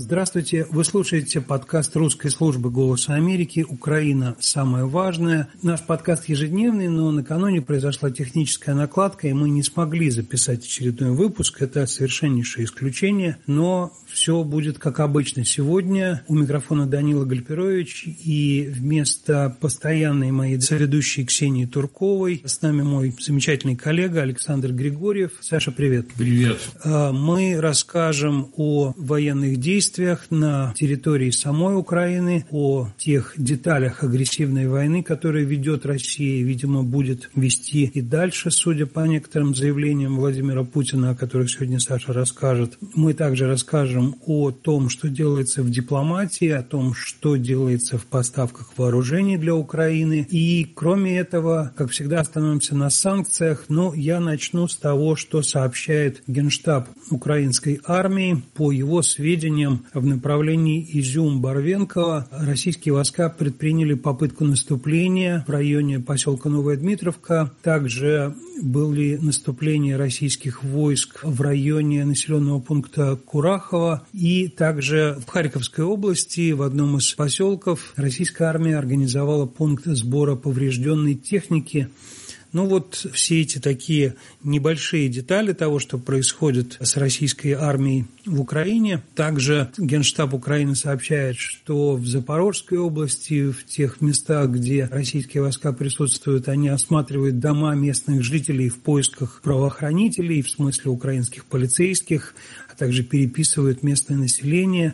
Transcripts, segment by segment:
Здравствуйте, вы слушаете подкаст русской службы «Голоса Америки. Украина. Самое важное». Наш подкаст ежедневный, но накануне произошла техническая накладка, и мы не смогли записать очередной выпуск. Это совершеннейшее исключение, но все будет как обычно. Сегодня у микрофона Данила Гальперович, и вместо постоянной моей соведущей Ксении Турковой с нами мой замечательный коллега Александр Григорьев. Саша, привет. Привет. Мы расскажем о военных действиях на территории самой Украины, о тех деталях агрессивной войны, которую ведет Россия и, видимо, будет вести и дальше, судя по некоторым заявлениям Владимира Путина, о которых сегодня Саша расскажет. Мы также расскажем о том, что делается в дипломатии, о том, что делается в поставках вооружений для Украины. И, кроме этого, как всегда, остановимся на санкциях, но я начну с того, что сообщает Генштаб украинской армии. По его сведениям, в направлении Изюм-Барвенково российские войска предприняли попытку наступления в районе поселка Новая Дмитровка. Также были наступления российских войск в районе населенного пункта Курахово. И также в Харьковской области в одном из поселков российская армия организовала пункт сбора поврежденной техники. Все эти такие небольшие детали того, что происходит с российской армией в Украине. Также Генштаб Украины сообщает, что в Запорожской области, в тех местах, где российские войска присутствуют, они осматривают дома местных жителей в поисках правоохранителей, в смысле украинских полицейских, а также переписывают местное население.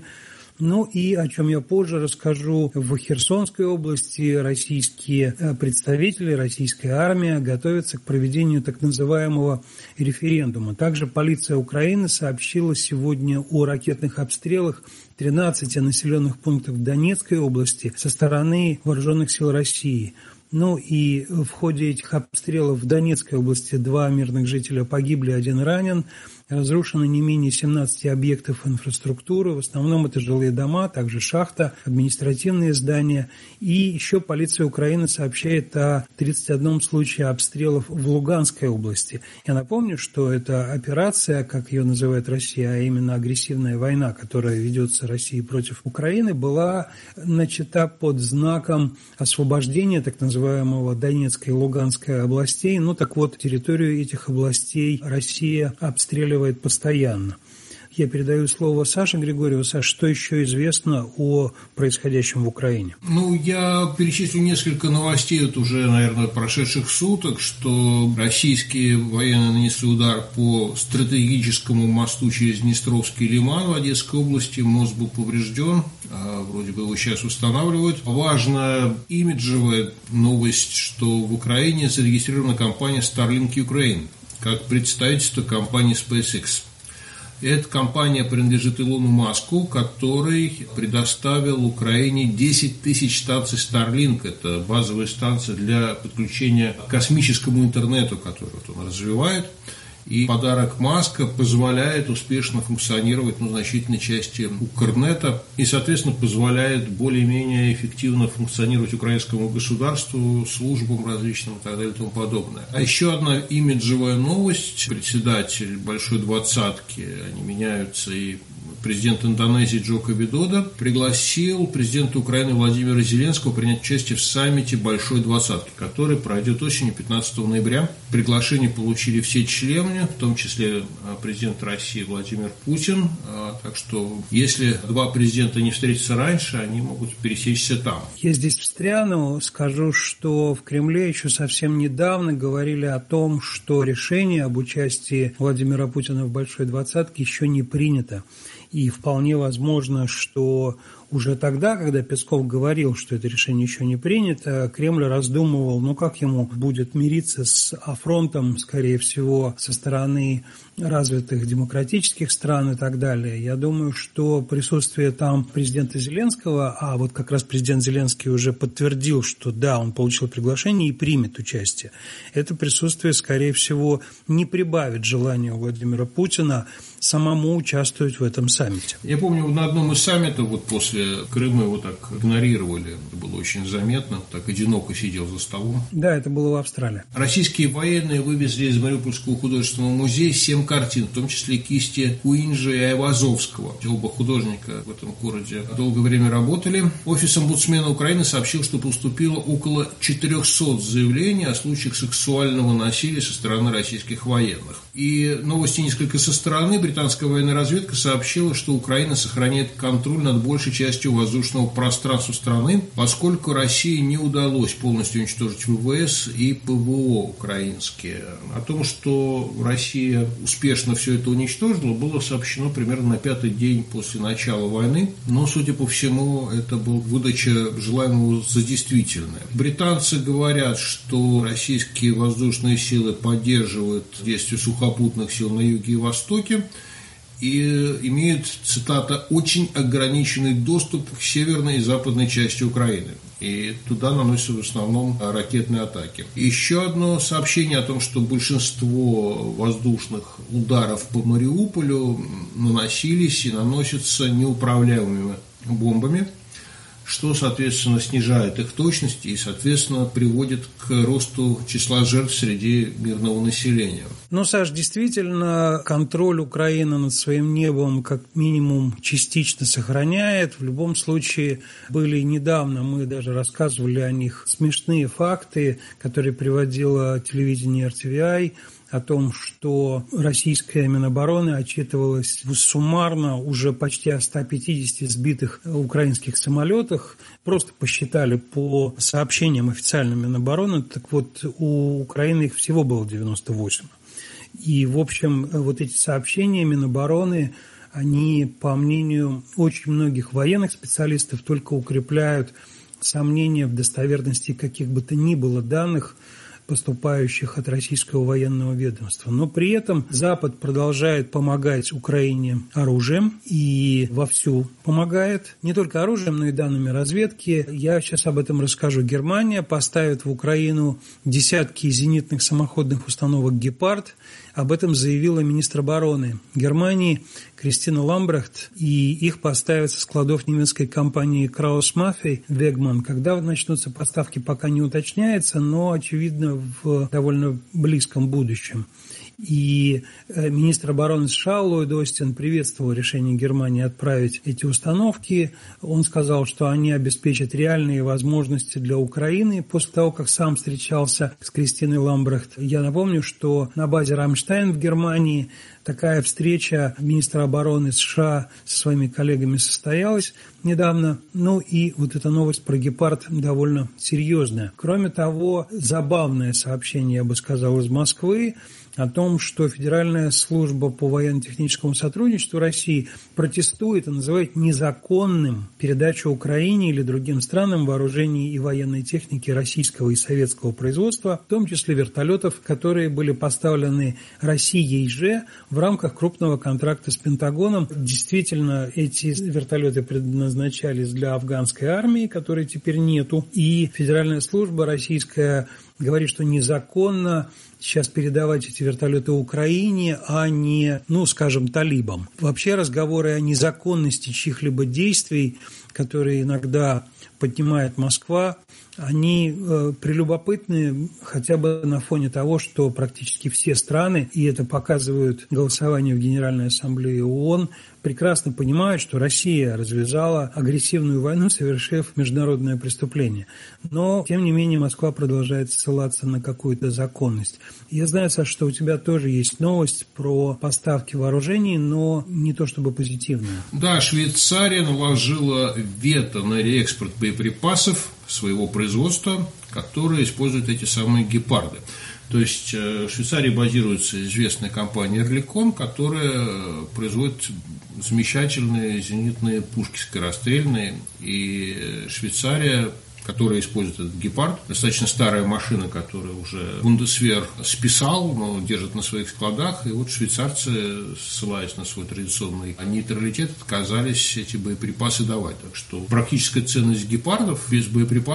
И о чем я позже расскажу, в Херсонской области российские представители, российская армия готовятся к проведению так называемого референдума. Также полиция Украины сообщила сегодня о ракетных обстрелах 13 населенных пунктов Донецкой области со стороны вооруженных сил России. И в ходе этих обстрелов в Донецкой области 2 мирных жителя погибли, 1 ранен. Разрушено не менее 17 объектов инфраструктуры, в основном это жилые дома, также шахта, административные здания. И еще полиция Украины сообщает о 31 случае обстрелов в Луганской области. Я напомню, что эта операция, как ее называет Россия, а именно агрессивная война, которая ведется Россией против Украины, была начата под знаком освобождения так называемого Донецкой и Луганской областей. Территорию этих областей Россия обстреливает постоянно. Я передаю слово Саше Григорьеву. Саш, что еще известно о происходящем в Украине? Я перечислю несколько новостей уже, наверное, прошедших суток, что российские военные нанесли удар по стратегическому мосту через Днестровский лиман в Одесской области. Мост был поврежден, вроде бы его сейчас устанавливают. Важная имиджевая новость, что в Украине зарегистрирована компания Starlink Ukraine как представительство компании SpaceX. Эта компания принадлежит Илону Маску, который предоставил Украине 10 тысяч станций Starlink. Это базовая станция для подключения к космическому интернету, который он развивает. И подарок Маска позволяет успешно функционировать на значительной части Укрнета и, соответственно, позволяет более-менее эффективно функционировать украинскому государству, службам различным и так далее и тому подобное. А еще одна имиджевая новость. Председатель Большой Двадцатки, они меняются, и президент Индонезии Джоко Видодо пригласил президента Украины Владимира Зеленского принять участие в саммите Большой Двадцатки, который пройдет осенью 15 ноября. Приглашение получили все члены, в том числе президент России Владимир Путин. Так что, если 2 президента не встретятся раньше, они могут пересечься там. Я здесь встряну, скажу, что в Кремле еще совсем недавно говорили о том, что решение об участии Владимира Путина в Большой Двадцатке еще не принято. И вполне возможно, что уже тогда, когда Песков говорил, что это решение еще не принято, Кремль раздумывал, как ему будет мириться с афронтом, скорее всего, со стороны развитых демократических стран и так далее. Я думаю, что присутствие там президента Зеленского, а вот как раз президент Зеленский уже подтвердил, что да, он получил приглашение и примет участие, это присутствие, скорее всего, не прибавит желания Владимира Путина самому участвовать в этом саммите. Я помню, на одном из саммитов, после после Крыма его так игнорировали. Это было очень заметно, так одиноко сидел за столом. Да, это было в Австралии. Российские военные вывезли из Мариупольского художественного музея 7 картин, в том числе кисти Куинджи и Айвазовского. Оба художника в этом городе долгое время работали. Офис омбудсмена Украины сообщил, что поступило около 400 заявлений о случаях сексуального насилия со стороны российских военных. И новости несколько со стороны. Британская военная разведка сообщила, что Украина сохраняет контроль над большей частью воздушного пространства страны, поскольку России не удалось полностью уничтожить ВВС и ПВО украинские. О том, что Россия успешно все это уничтожила, было сообщено примерно на 5-й день после начала войны, но, судя по всему, это была выдача желаемого за действительное. Британцы говорят, что российские воздушные силы поддерживают действия сухопутных сил на юге и востоке и имеют, цитата, «очень ограниченный доступ к северной и западной части Украины». И туда наносятся в основном ракетные атаки. Еще одно сообщение о том, что большинство воздушных ударов по Мариуполю наносились и наносятся неуправляемыми бомбами, что, соответственно, снижает их точность и, соответственно, приводит к росту числа жертв среди мирного населения. Ну, Саш, действительно, контроль Украины над своим небом как минимум частично сохраняет. В любом случае, были недавно, мы даже рассказывали о них, смешные факты, которые приводило телевидение RTVI, о том, что российская Минобороны отчитывалась суммарно уже почти о 150 сбитых украинских самолетах. Просто посчитали по сообщениям официальной Минобороны. Так вот, у Украины их всего было 98. И, в общем, вот эти сообщения Минобороны, они, по мнению очень многих военных специалистов, только укрепляют сомнения в достоверности каких бы то ни было данных, поступающих от российского военного ведомства. Но при этом Запад продолжает помогать Украине оружием и вовсю помогает. Не только оружием, но и данными разведки. Я сейчас об этом расскажу. Германия поставит в Украину десятки зенитных самоходных установок «Гепард». Об этом заявила министр обороны Германии Кристина Ламбрехт, и их поставят со складов немецкой компании Krauss-Maffei Wegmann. Когда начнутся поставки, пока не уточняется, но, очевидно, в довольно близком будущем. И министр обороны США Ллойд Остин приветствовал решение Германии отправить эти установки. Он сказал, что они обеспечат реальные возможности для Украины. После того, как сам встречался с Кристиной Ламбрехт, я напомню, что на базе Рамштайн в Германии такая встреча министра обороны США со своими коллегами состоялась недавно. Ну и вот эта новость про «Гепард» довольно серьезная. Кроме того, забавное сообщение, я бы сказал, из Москвы о том, что Федеральная служба по военно-техническому сотрудничеству России протестует и называет незаконным передачу Украине или другим странам вооружений и военной техники российского и советского производства, в том числе вертолетов, которые были поставлены Россией же в рамках крупного контракта с Пентагоном. Действительно, эти вертолеты предназначались для афганской армии, которой теперь нету, и Федеральная служба российская говорит, что незаконно сейчас передавать эти вертолеты Украине, а не, скажем, талибам. Вообще разговоры о незаконности чьих-либо действий, которые иногда поднимает Москва, они прелюбопытны хотя бы на фоне того, что практически все страны, и это показывают голосования в Генеральной Ассамблее ООН, прекрасно понимают, что Россия развязала агрессивную войну, совершив международное преступление. Но, тем не менее, Москва продолжает ссылаться на какую-то законность. Я знаю, Саша, что у тебя тоже есть новость про поставки вооружений, но не то чтобы позитивная. Да, Швейцария наложила вето на реэкспорт боеприпасов своего производства, которые используют эти самые «Гепарды». То есть в Швейцарии базируется известная компания «Эрликон», которая производит замечательные зенитные пушки скорострельные. И Швейцария, которая использует этот «Гепард», достаточно старая машина, которую уже Бундесвер списал, но держит на своих складах. И вот швейцарцы, ссылаясь на свой традиционный нейтралитет, отказались эти боеприпасы давать. Так что практическая ценность «Гепардов» без боеприпасов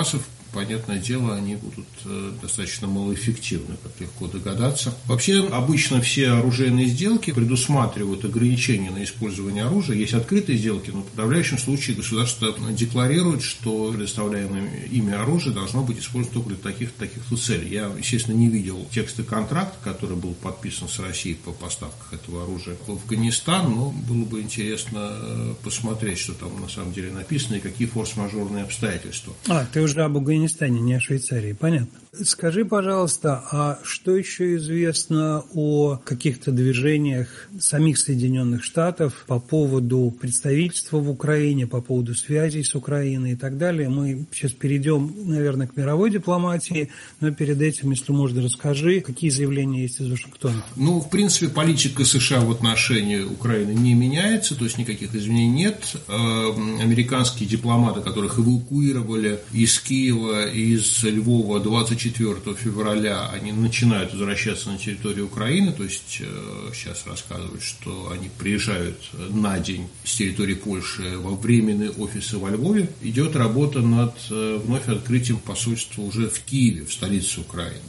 понятное дело, они будут достаточно малоэффективны, как легко догадаться. Вообще, обычно все оружейные сделки предусматривают ограничения на использование оружия. Есть открытые сделки, но в подавляющем случае государство декларирует, что предоставляемое ими оружие должно быть использовано только для таких-то целей. Я, естественно, не видел текста контракта, который был подписан с Россией по поставках этого оружия в Афганистан, но было бы интересно посмотреть, что там на самом деле написано и какие форс-мажорные обстоятельства. Ты уже об Афганистане, не о Швейцарии, понятно. Скажи, пожалуйста, а что еще известно о каких-то движениях самих Соединенных Штатов по поводу представительства в Украине, по поводу связей с Украиной и так далее? Мы сейчас перейдем, наверное, к мировой дипломатии, но перед этим, если можно, расскажи, какие заявления есть из Вашингтона. В принципе, политика США в отношении Украины не меняется, то есть никаких изменений нет. Американские дипломаты, которых эвакуировали из Киева, из Львова 24 февраля, они начинают возвращаться на территорию Украины, то есть сейчас рассказывают, что они приезжают на день с территории Польши во временные офисы во Львове. Идет работа над вновь открытием посольства уже в Киеве, в столице Украины.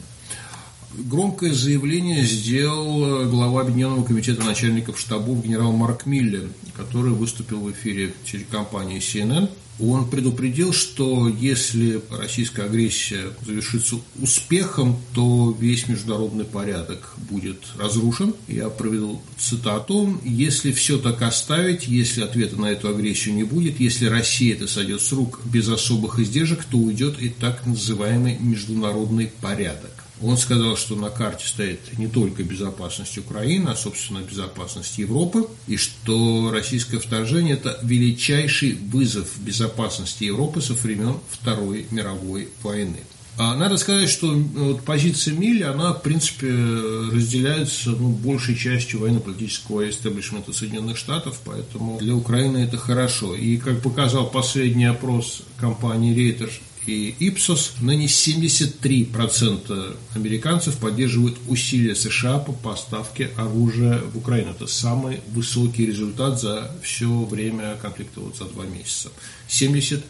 Громкое заявление сделал глава Объединенного комитета начальников штабов генерал Марк Миллер, который выступил в эфире телекомпании CNN. Он предупредил, что если российская агрессия завершится успехом, то весь международный порядок будет разрушен. Я приведу цитату. «Если все так оставить, если ответа на эту агрессию не будет, если Россия это сойдет с рук без особых издержек, то уйдет и так называемый международный порядок». Он сказал, что на карте стоит не только безопасность Украины, а, собственно, безопасность Европы, и что российское вторжение – это величайший вызов безопасности Европы со времен Второй мировой войны. Надо сказать, что позиция Милля, она, в принципе, разделяется большей частью военно-политического истеблишмента Соединенных Штатов, поэтому для Украины это хорошо. И, как показал последний опрос компании Reuters и Ipsos, ныне 73% американцев поддерживают усилия США по поставке оружия в Украину. Это самый высокий результат за все время конфликта, за 2 месяца. 73%.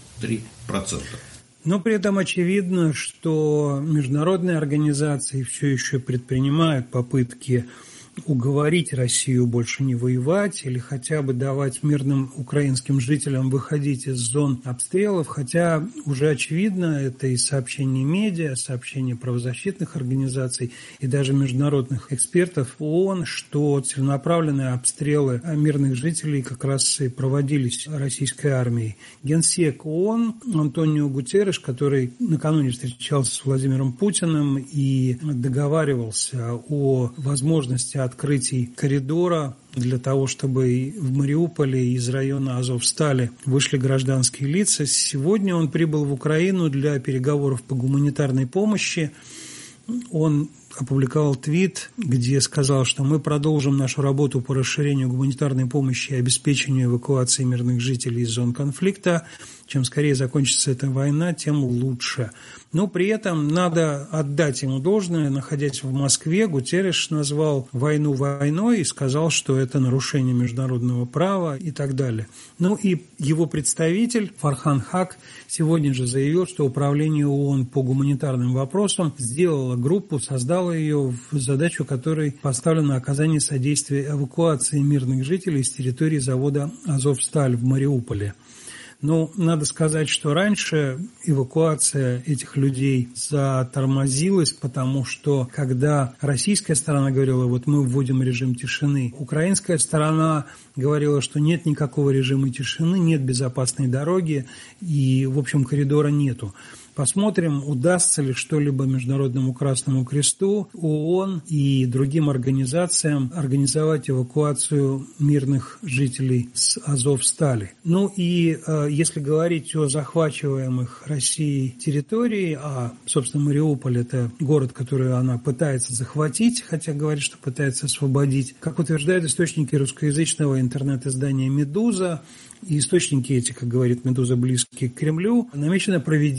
Но при этом очевидно, что международные организации все еще предпринимают попытки уговорить Россию больше не воевать или хотя бы давать мирным украинским жителям выходить из зон обстрелов, хотя уже очевидно, это из сообщений медиа, сообщений правозащитных организаций и даже международных экспертов ООН, что целенаправленные обстрелы мирных жителей как раз и проводились российской армией. Генсек ООН Антонио Гутерриш, который накануне встречался с Владимиром Путиным и договаривался о возможности открытий коридора для того, чтобы в Мариуполе из района Азовстали вышли гражданские лица. Сегодня он прибыл в Украину для переговоров по гуманитарной помощи. Он опубликовал твит, где сказал, что мы продолжим нашу работу по расширению гуманитарной помощи и обеспечению эвакуации мирных жителей из зон конфликта. Чем скорее закончится эта война, тем лучше. Но при этом надо отдать ему должное. Находясь в Москве, Гутерриш назвал войну войной и сказал, что это нарушение международного права и так далее. И его представитель Фархан Хак сегодня же заявил, что Управление ООН по гуманитарным вопросам сделало группу, создало ее в задачу, которой поставлено оказание содействия эвакуации мирных жителей с территории завода «Азовсталь» в Мариуполе. Надо сказать, что раньше эвакуация этих людей затормозилась, потому что когда российская сторона говорила, мы вводим режим тишины, украинская сторона говорила, что нет никакого режима тишины, нет безопасной дороги и, в общем, коридора нету. Посмотрим, удастся ли что-либо Международному Красному Кресту, ООН и другим организациям организовать эвакуацию мирных жителей с Азовстали. Если говорить о захвачиваемых Россией территории, собственно, Мариуполь – это город, который она пытается захватить, хотя говорит, что пытается освободить. Как утверждают источники русскоязычного интернет-издания «Медуза», и источники эти, как говорит «Медуза», близкие к Кремлю, намечено проведение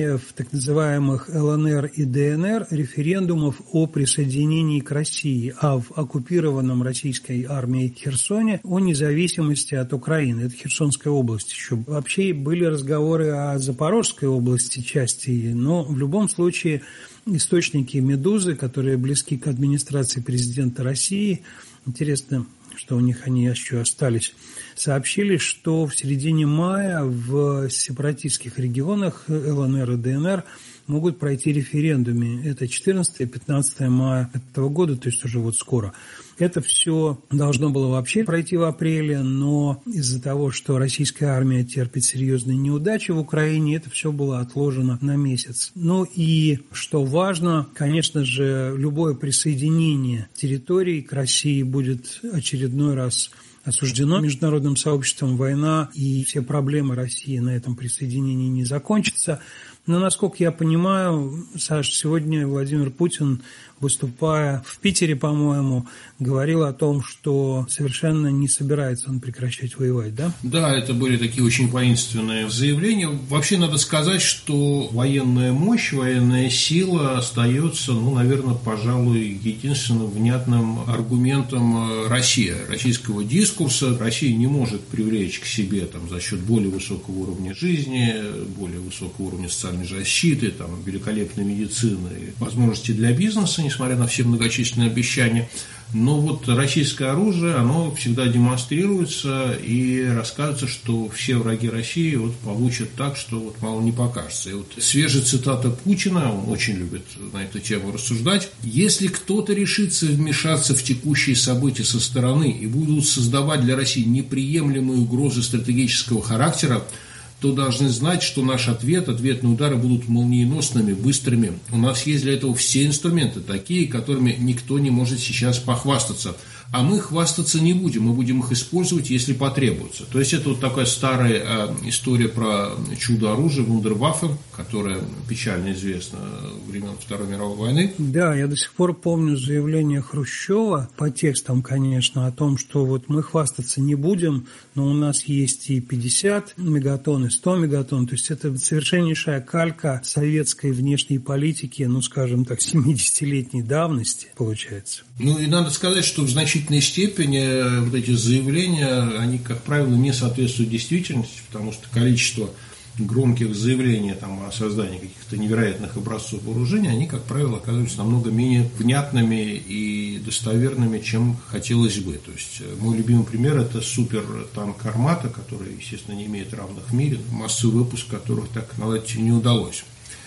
проведение в так называемых ЛНР и ДНР референдумов о присоединении к России, а в оккупированном российской армией Херсоне о независимости от Украины. Это Херсонская область еще. Вообще были разговоры о Запорожской области части, но в любом случае источники «Медузы», которые близки к администрации президента России, интересно, что у них они еще остались, сообщили, что в середине мая в сепаратистских регионах ЛНР и ДНР могут пройти референдумы. Это 14 и 15 мая этого года, то есть уже вот скоро. Это все должно было вообще пройти в апреле, но из-за того, что российская армия терпит серьезные неудачи в Украине, это все было отложено на месяц. Ну и, что важно, конечно же, любое присоединение территорий к России будет очередной раз осуждено международным сообществом. Война и все проблемы России на этом присоединении не закончатся. Но, насколько я понимаю, Саш, сегодня Владимир Путин, выступая в Питере, по-моему, говорил о том, что совершенно не собирается он прекращать воевать, да? Да, это были такие очень воинственные заявления. Вообще надо сказать, что военная мощь, военная сила остается, наверное, пожалуй, единственным внятным аргументом российского дискурса. Россия не может привлечь к себе за счет более высокого уровня жизни, более высокого уровня социальной защиты, великолепной медицины, возможности для бизнеса, несмотря на все многочисленные обещания. Но вот российское оружие, оно всегда демонстрируется и рассказывается, что все враги России получат так, что мало не покажется. И свежая цитата Путина, он очень любит на эту тему рассуждать. Если кто-то решится вмешаться в текущие события со стороны и будут создавать для России неприемлемые угрозы стратегического характера, то должны знать, что наш ответные удары будут молниеносными, быстрыми. У нас есть для этого все инструменты, такие, которыми никто не может сейчас похвастаться. А мы хвастаться не будем, мы будем их использовать, если потребуется. То есть это такая старая история про чудо-оружие, вундерваффе, которая печально известна времен Второй мировой войны. Да, я до сих пор помню заявление Хрущева, по текстам, конечно, о том, что мы хвастаться не будем, но у нас есть и 50 мегатонн, и 100 мегатонн. То есть это совершеннейшая калька советской внешней политики, скажем так, 70-летней давности, получается. И надо сказать, что в значительной степени эти заявления, они, как правило, не соответствуют действительности, потому что количество громких заявлений о создании каких-то невероятных образцов вооружения, они, как правило, оказываются намного менее внятными и достоверными, чем хотелось бы. То есть мой любимый пример – это супертанк «Армата», который, естественно, не имеет равных в мире, массовый выпуск которых так наладить не удалось.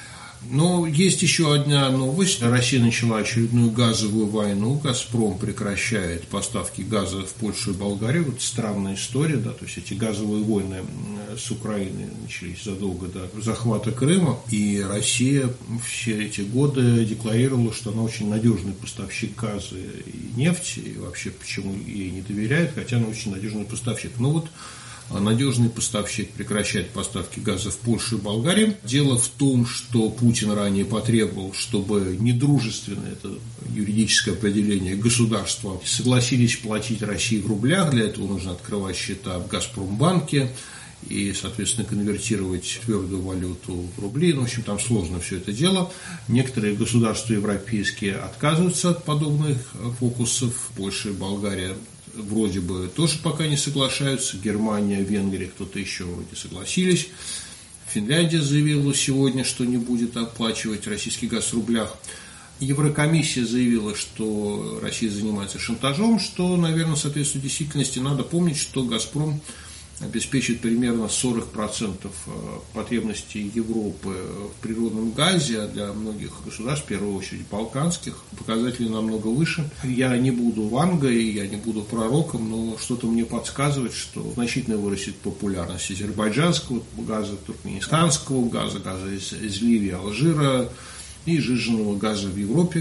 Но есть еще одна новость. Россия начала очередную газовую войну. «Газпром» прекращает поставки газа в Польшу и Болгарию. Странная история, да, то есть эти газовые войны с Украиной начались задолго до захвата Крыма. И Россия все эти годы декларировала, что она очень надежный поставщик газа и нефти. И вообще, почему ей не доверяет, хотя она очень надежный поставщик. Надежный поставщик прекращает поставки газа в Польшу и Болгарию. Дело в том, что Путин ранее потребовал, чтобы недружественное, это юридическое определение, государства согласились платить России в рублях. Для этого нужно открывать счета в «Газпромбанке» и, соответственно, конвертировать твердую валюту в рубли. В общем, там сложно все это дело. Некоторые государства европейские отказываются от подобных фокусов. Польша и Болгария вроде бы тоже пока не соглашаются. Германия, Венгрия, кто-то еще вроде согласились. Финляндия заявила сегодня, что не будет оплачивать российский газ в рублях. Еврокомиссия заявила, что Россия занимается шантажом, что, наверное, соответствует действительности. Надо помнить, что «Газпром» обеспечит примерно 40% потребностей Европы в природном газе, а для многих государств, в первую очередь балканских, показатели намного выше. Я не буду вангой, я не буду пророком, но что-то мне подсказывает, что значительно вырастет популярность азербайджанского газа, туркменистанского газа, газа из Ливии, Алжира и сжиженного газа в Европе.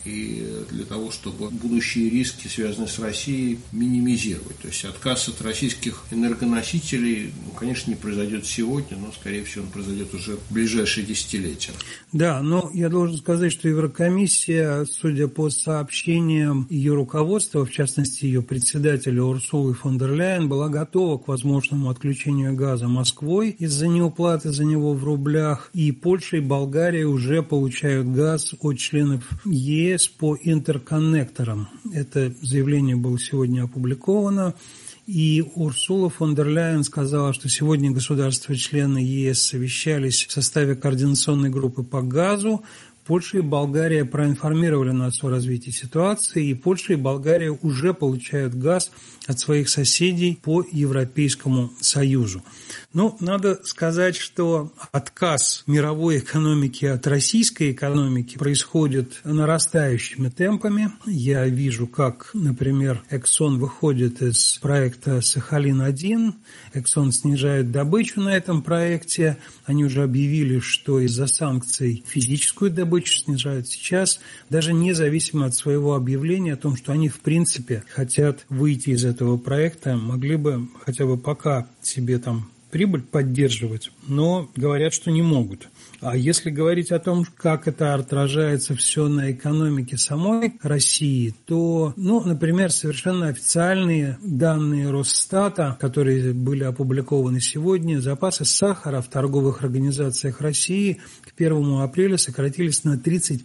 и для того, чтобы будущие риски, связанные с Россией, минимизировать. То есть отказ от российских энергоносителей, конечно, не произойдет сегодня, но, скорее всего, он произойдет уже в ближайшие десятилетия. Да, но я должен сказать, что Еврокомиссия, судя по сообщениям ее руководства, в частности, ее председателя Урсулы фон дер Ляйен, была готова к возможному отключению газа Москвой из-за неуплаты за него в рублях, и Польша и Болгария уже получают газ от членов ЕС по интерконнекторам. Это заявление было сегодня опубликовано. И Урсула фон дер Ляйен сказала, что сегодня государства-члены ЕС совещались в составе координационной группы по газу. Польша и Болгария проинформировали нас о развитии ситуации, и Польша и Болгария уже получают газ от своих соседей по Европейскому Союзу. Но надо сказать, что отказ мировой экономики от российской экономики происходит нарастающими темпами. Я вижу, как, например, Exxon выходит из проекта «Сахалин-1», Exxon снижает добычу на этом проекте. Они уже объявили, что из-за санкций физическую добычу снижают сейчас, даже независимо от своего объявления о том, что они в принципе хотят выйти из этого проекта, могли бы хотя бы пока себе там прибыль поддерживать, но говорят, что не могут. А если говорить о том, как это отражается все на экономике самой России, то, например, совершенно официальные данные Росстата, которые были опубликованы сегодня, запасы сахара в торговых организациях России к 1 апреля сократились на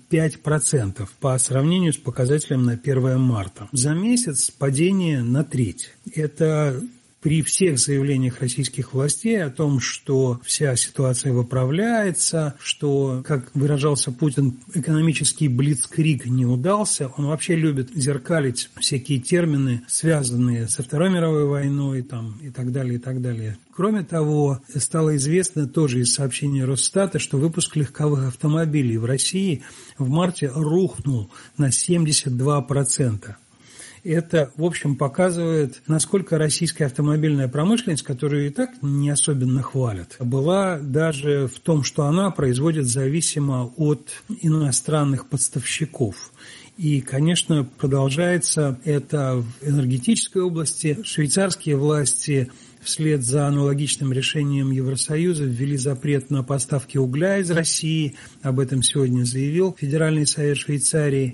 35% по сравнению с показателем на 1 марта. За месяц падение на треть. Это при всех заявлениях российских властей о том, что вся ситуация выправляется, что, как выражался Путин, экономический блицкриг не удался. Он вообще любит зеркалить всякие термины, связанные со Второй мировой войной и так далее, и так далее. Кроме того, стало известно тоже из сообщения Росстата, что выпуск легковых автомобилей в России в марте рухнул на 72%. Это, в общем, показывает, насколько российская автомобильная промышленность, которую и так не особенно хвалят, была даже в том, что она производит зависимо от иностранных поставщиков. И, конечно, продолжается это в энергетической области. Швейцарские власти вслед за аналогичным решением Евросоюза ввели запрет на поставки угля из России. Об этом сегодня заявил Федеральный совет Швейцарии.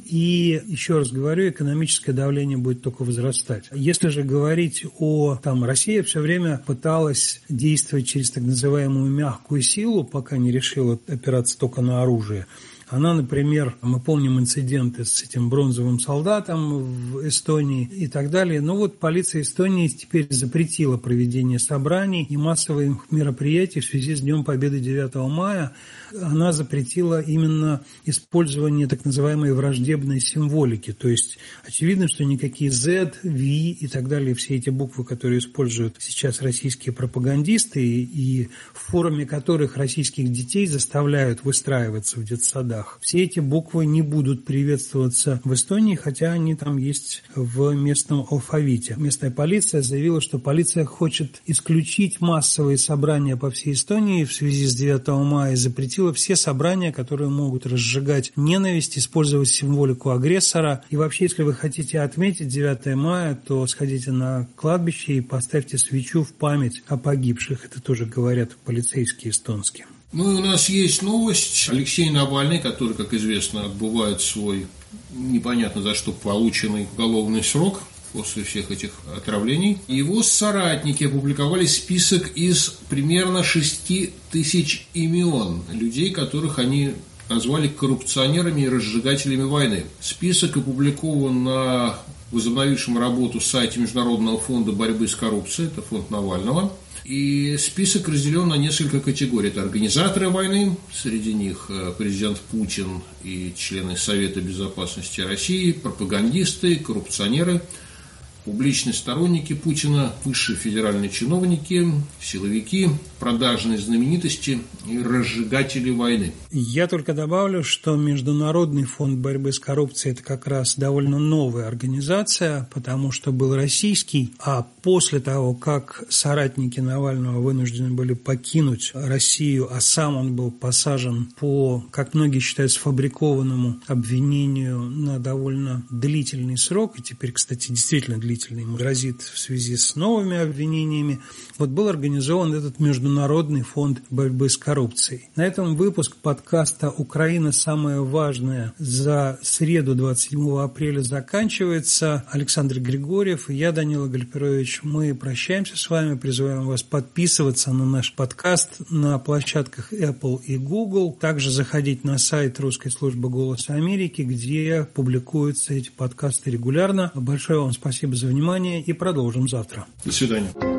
И, еще раз говорю, экономическое давление будет только возрастать. Если же говорить Россия все время пыталась действовать через так называемую мягкую силу, пока не решила опираться только на оружие. Она, например, мы помним инциденты с этим бронзовым солдатом в Эстонии и так далее. Полиция Эстонии теперь запретила проведение собраний и массовых мероприятий в связи с Днем Победы 9 мая. Она запретила именно использование так называемой враждебной символики. То есть очевидно, что никакие Z, V и так далее, все эти буквы, которые используют сейчас российские пропагандисты и в форуме которых российских детей заставляют выстраиваться в детсадах, все эти буквы не будут приветствоваться в Эстонии, хотя они там есть в местном алфавите. Местная полиция заявила, что полиция хочет исключить массовые собрания по всей Эстонии в связи с 9 мая и запретила все собрания, которые могут разжигать ненависть, использовать символику агрессора. И вообще, если вы хотите отметить 9 мая, то сходите на кладбище и поставьте свечу в память о погибших. Это тоже говорят полицейские эстонские. И у нас есть новость. Алексей Навальный, который, как известно, отбывает свой непонятно за что полученный уголовный срок после всех этих отравлений, его соратники опубликовали список из примерно 6 тысяч имен людей, которых они назвали коррупционерами и разжигателями войны. Список опубликован на возобновившем работу сайте Международного фонда борьбы с коррупцией, это фонд Навального. И список разделен на несколько категорий. Это организаторы войны, среди них президент Путин и члены Совета безопасности России, пропагандисты, коррупционеры. Публичные сторонники Путина, высшие федеральные чиновники, силовики, продажные знаменитости и разжигатели войны. Я только добавлю, что Международный фонд борьбы с коррупцией – это как раз довольно новая организация, потому что был российский, а после того, как соратники Навального вынуждены были покинуть Россию, а сам он был посажен по, как многие считают, сфабрикованному обвинению на довольно длительный срок, и теперь, кстати, действительно длительный, ему грозит в связи с новыми обвинениями, вот был организован этот Международный фонд борьбы с коррупцией. На этом выпуск подкаста «Украина. Самое важное» за среду 27 апреля заканчивается. Александр Григорьев и я, Данила Гальперович, мы прощаемся с вами, призываем вас подписываться на наш подкаст на площадках Apple и Google, также заходить на сайт Русской службы «Голоса Америки», где публикуются эти подкасты регулярно. Большое вам спасибо за внимание и продолжим завтра. До свидания.